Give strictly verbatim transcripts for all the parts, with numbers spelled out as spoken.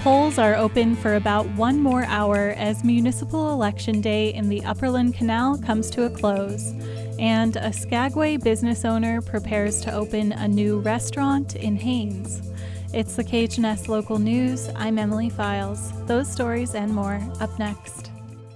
Polls are open for about one more hour as municipal election day in the Upperland Canal comes to a close, and a Skagway business owner prepares to open a new restaurant in Haines. It's the K H N S Local News. I'm Emily Files. Those stories and more up next.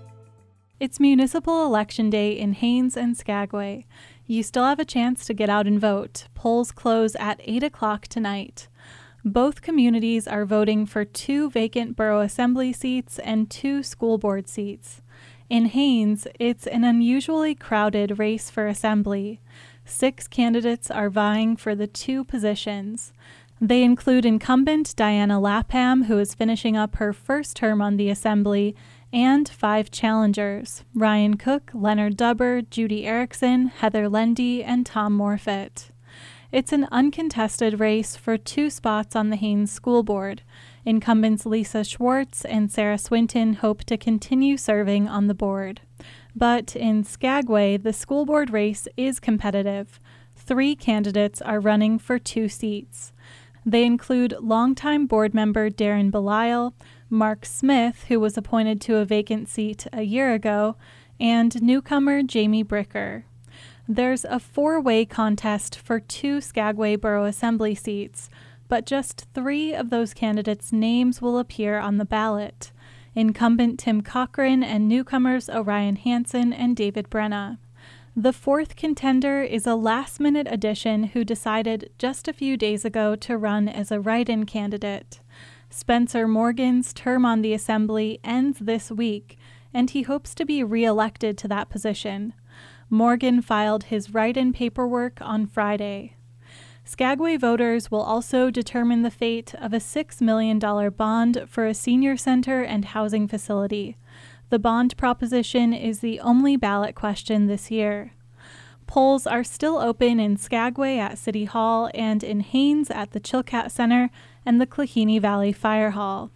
It's municipal election day in Haines and Skagway. You still have a chance to get out and vote. Polls close at eight o'clock tonight. Both communities are voting for two vacant borough assembly seats and two school board seats. In Haines, it's an unusually crowded race for assembly. Six candidates are vying for the two positions. They include incumbent Diana Lapham, who is finishing up her first term on the assembly, and five challengers: Ryan Cook, Leonard Dubber, Judy Erickson, Heather Lendy, and Tom Morfitt. It's an uncontested race for two spots on the Haines School Board. Incumbents Lisa Schwartz and Sarah Swinton hope to continue serving on the board. But in Skagway, the school board race is competitive. Three candidates are running for two seats. They include longtime board member Darren Belisle, Mark Smith, who was appointed to a vacant seat a year ago, and newcomer Jamie Bricker. There's a four-way contest for two Skagway Borough Assembly seats, but just three of those candidates' names will appear on the ballot: incumbent Tim Cochran and newcomers Orion Hansen and David Brenna. The fourth contender is a last-minute addition who decided just a few days ago to run as a write-in candidate. Spencer Morgan's term on the Assembly ends this week, and he hopes to be re-elected to that position. Morgan filed his write-in paperwork on Friday. Skagway voters will also determine the fate of a six million dollars bond for a senior center and housing facility. The bond proposition is the only ballot question this year. Polls are still open in Skagway at City Hall and in Haines at the Chilkat Center and the Klahini Valley Fire Hall.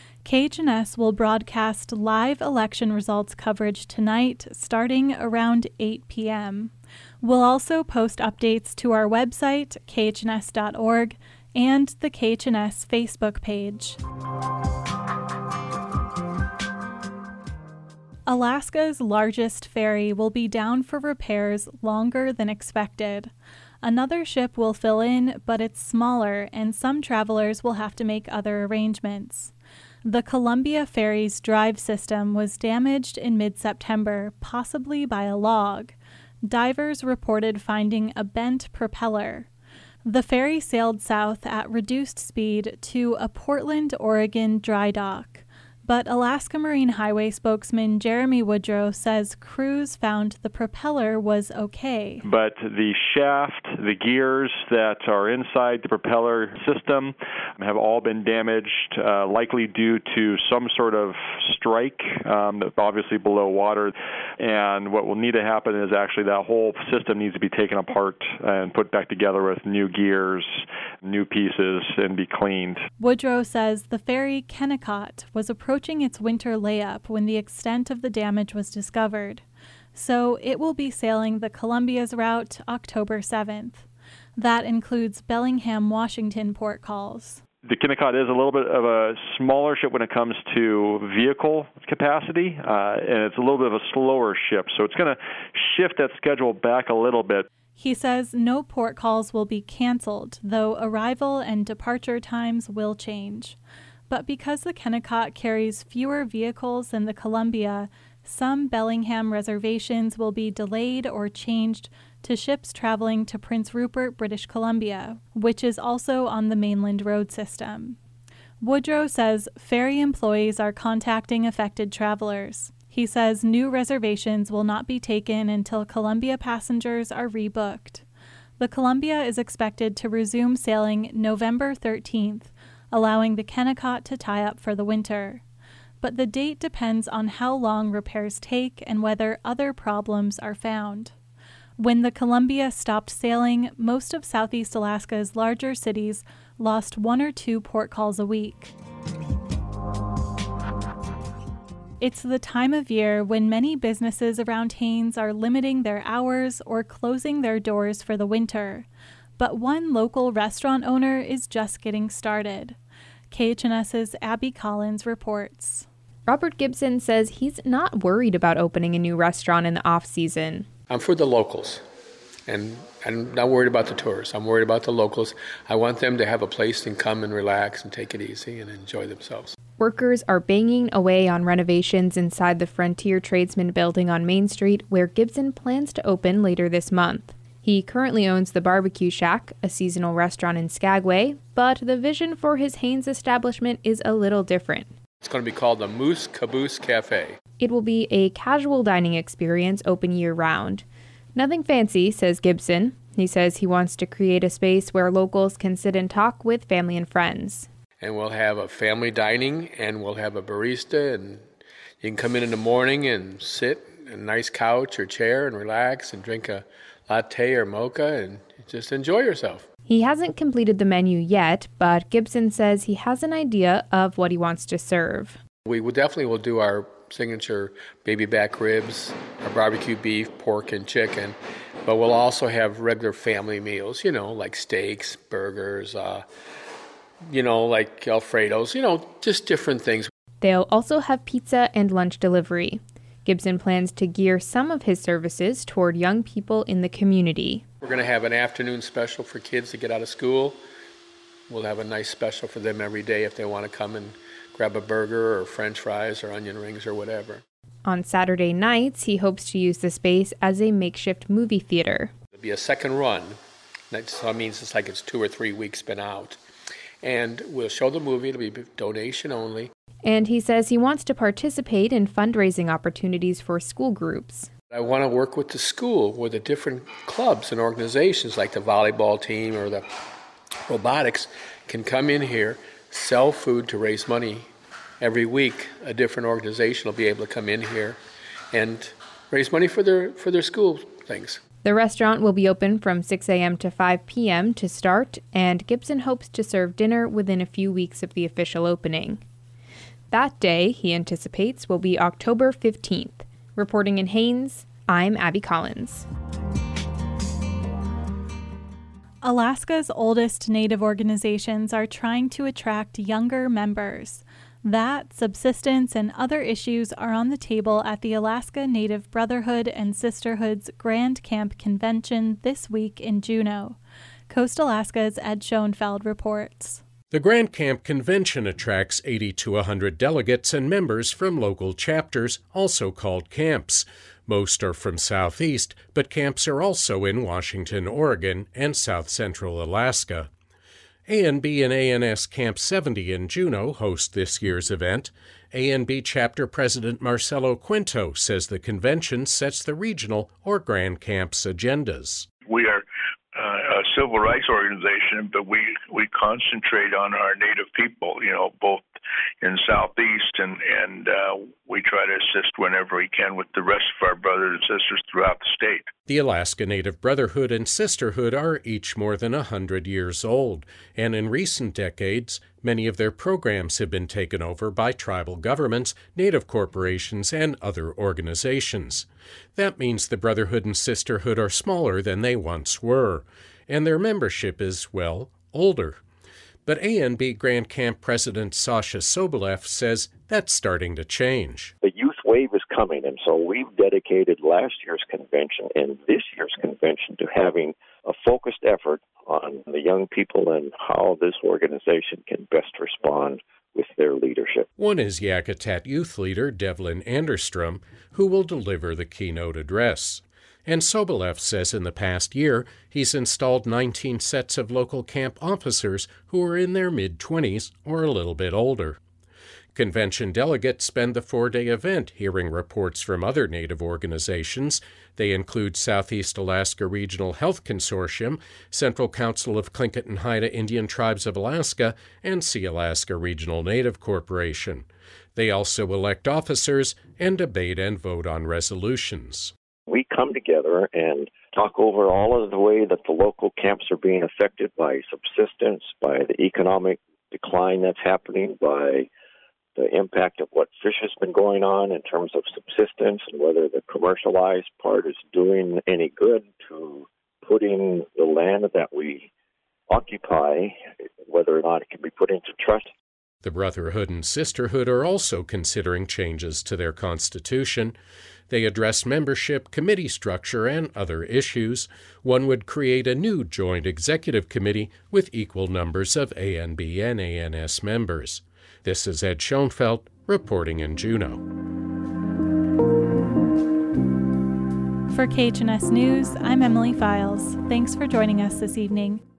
K H N S will broadcast live election results coverage tonight starting around eight p.m. We'll also post updates to our website, K H N S dot org, and the K H N S Facebook page. Alaska's largest ferry will be down for repairs longer than expected. Another ship will fill in, but it's smaller, and some travelers will have to make other arrangements. The Columbia Ferry's drive system was damaged in mid-September, possibly by a log. Divers reported finding a bent propeller. The ferry sailed south at reduced speed to a Portland, Oregon dry dock. But Alaska Marine Highway spokesman Jeremy Woodrow says crews found the propeller was okay. But the shaft, the gears that are inside the propeller system have all been damaged, uh, likely due to some sort of strike, um, obviously below water. And what will need to happen is actually that whole system needs to be taken apart and put back together with new gears, new pieces, and be cleaned. Woodrow says the ferry Kennecott was approaching its winter layup when the extent of the damage was discovered, so it will be sailing the Columbia's route October seventh. That includes Bellingham, Washington port calls. The Kennecott is a little bit of a smaller ship when it comes to vehicle capacity, uh, and it's a little bit of a slower ship, so it's going to shift that schedule back a little bit. He says no port calls will be canceled, though arrival and departure times will change. But because the Kennecott carries fewer vehicles than the Columbia, some Bellingham reservations will be delayed or changed to ships traveling to Prince Rupert, British Columbia, which is also on the mainland road system. Woodrow says ferry employees are contacting affected travelers. He says new reservations will not be taken until Columbia passengers are rebooked. The Columbia is expected to resume sailing November thirteenth, allowing the Kennecott to tie up for the winter. But the date depends on how long repairs take and whether other problems are found. When the Columbia stopped sailing, most of Southeast Alaska's larger cities lost one or two port calls a week. It's the time of year when many businesses around Haines are limiting their hours or closing their doors for the winter. But one local restaurant owner is just getting started. K H N S's Abby Collins reports. Robert Gibson says he's not worried about opening a new restaurant in the off-season. I'm for the locals, and I'm not worried about the tourists. I'm worried about the locals. I want them to have a place to come and relax and take it easy and enjoy themselves. Workers are banging away on renovations inside the Frontier Tradesman building on Main Street, where Gibson plans to open later this month. He currently owns the Barbecue Shack, a seasonal restaurant in Skagway, but the vision for his Haines establishment is a little different. It's going to be called the Moose Caboose Cafe. It will be a casual dining experience open year-round. Nothing fancy, says Gibson. He says he wants to create a space where locals can sit and talk with family and friends. And we'll have a family dining, and we'll have a barista, and you can come in in the morning and sit on a nice couch or chair and relax and drink a latte or mocha and just enjoy yourself. He hasn't completed the menu yet, but Gibson says he has an idea of what he wants to serve. We will definitely will do our signature baby back ribs, our barbecue beef, pork, and chicken, but we'll also have regular family meals, you know, like steaks, burgers, uh, you know, like Alfredos, you know, just different things. They'll also have pizza and lunch delivery. Gibson plans to gear some of his services toward young people in the community. We're going to have an afternoon special for kids to get out of school. We'll have a nice special for them every day if they want to come and grab a burger or French fries or onion rings or whatever. On Saturday nights, he hopes to use the space as a makeshift movie theater. It'll be a second run. That means it's like it's two or three weeks been out. And we'll show the movie. It'll be donation only. And he says he wants to participate in fundraising opportunities for school groups. I want to work with the school, with the different clubs and organizations like the volleyball team or the robotics can come in here, sell food to raise money. Every week, a different organization will be able to come in here and raise money for their for their school things. The restaurant will be open from six a.m. to five p.m. to start, and Gibson hopes to serve dinner within a few weeks of the official opening. That day, he anticipates, will be October fifteenth. Reporting in Haines, I'm Abby Collins. Alaska's oldest Native organizations are trying to attract younger members. That, subsistence, and other issues are on the table at the Alaska Native Brotherhood and Sisterhood's Grand Camp Convention this week in Juneau. Coast Alaska's Ed Schoenfeld reports. The Grand Camp Convention attracts eighty to one hundred delegates and members from local chapters, also called camps. Most are from Southeast, but camps are also in Washington, Oregon, and South Central Alaska. A N B and A N S Camp seventy in Juneau host this year's event. A N B Chapter President Marcelo Quinto says the convention sets the regional or Grand Camp's agendas. We are uh, a civil rights organization, but we, we concentrate on our Native people, you know, both in Southeast, and, and uh, we try to assist whenever we can with the rest of our brothers and sisters throughout the state. The Alaska Native Brotherhood and Sisterhood are each more than a hundred years old, and in recent decades, many of their programs have been taken over by tribal governments, Native corporations, and other organizations. That means the Brotherhood and Sisterhood are smaller than they once were, and their membership is, well, older. But A N B Grand Camp President Sasha Sobolev says that's starting to change. The youth wave is coming, and so we've dedicated last year's convention and this year's convention to having a focused effort on the young people and how this organization can best respond with their leadership. One is Yakutat youth leader Devlin Anderstrom, who will deliver the keynote address. And Sobolev says in the past year, he's installed nineteen sets of local camp officers who are in their mid-twenties or a little bit older. Convention delegates spend the four-day event hearing reports from other Native organizations. They include Southeast Alaska Regional Health Consortium, Central Council of Tlingit and Haida Indian Tribes of Alaska, and Sea-Alaska Regional Native Corporation. They also elect officers and debate and vote on resolutions. We come together and talk over all of the way that the local camps are being affected by subsistence, by the economic decline that's happening, by the impact of what fish has been going on in terms of subsistence, and whether the commercialized part is doing any good to putting the land that we occupy, whether or not it can be put into trust. The Brotherhood and Sisterhood are also considering changes to their constitution. They address membership, committee structure, and other issues. One would create a new joint executive committee with equal numbers of A N B and A N S members. This is Ed Schoenfeld reporting in Juneau. For K H N S News, I'm Emily Files. Thanks for joining us this evening.